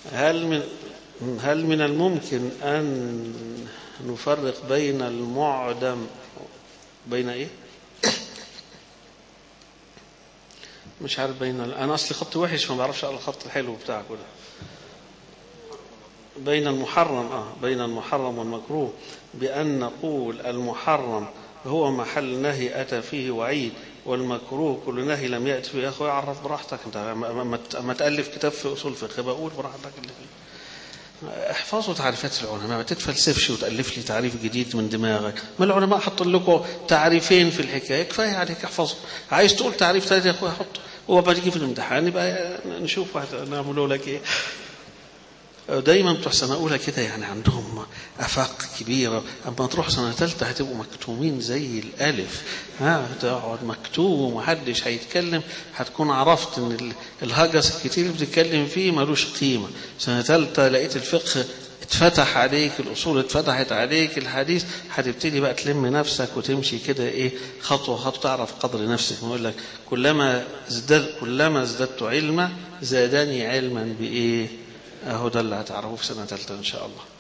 هل من الممكن أن نفرق بين المعدم بين إيه؟ مش عارف أنا أصلي خط وحش ما بعرفش على الخط الحلو بتاعك ده. بين المحرم والمكروه، بأن نقول المحرم هو محل نهي أتى فيه وعيد، والمكروه كل نهي لم يأتي فيه. يا أخوي عرف براحتك أنت، ما تألف كتاب في أصول فقه بقول براحتك اللي فيه. احفظوا تعريفات العلماء، ما تتفلسفش وتألف لي تعريف جديد من دماغك. ما العلماء حطوا لكم تعريفين في الحكاية، كفاية عليك احفظه. عايز تقول تعريف ثالث يا أخوي حطه، وما تيجي في الامتحان يبقى نشوف نعمله لك إيه. دايما بتوع سنة أولى كده يعني عندهم أفاق كبيرة، أما تروح سنة ثالثة هتبقوا مكتومين زي الألف. هتقعد مكتوم ومحدش هيتكلم، هتكون عرفت إن الهجس الكتير اللي بتتكلم فيه ملوش قيمة. سنة ثالثة لقيت الفقه اتفتح عليك، الأصول اتفتحت عليك، الحديث هتبتدي بقى تلم نفسك وتمشي كده إيه خطوة خطوة، تعرف قدر نفسك. بقول لك كلما ازددت علما زادني علما بإيه. أهو ده اللي هتعرفوه في سنة ثالثة إن شاء الله.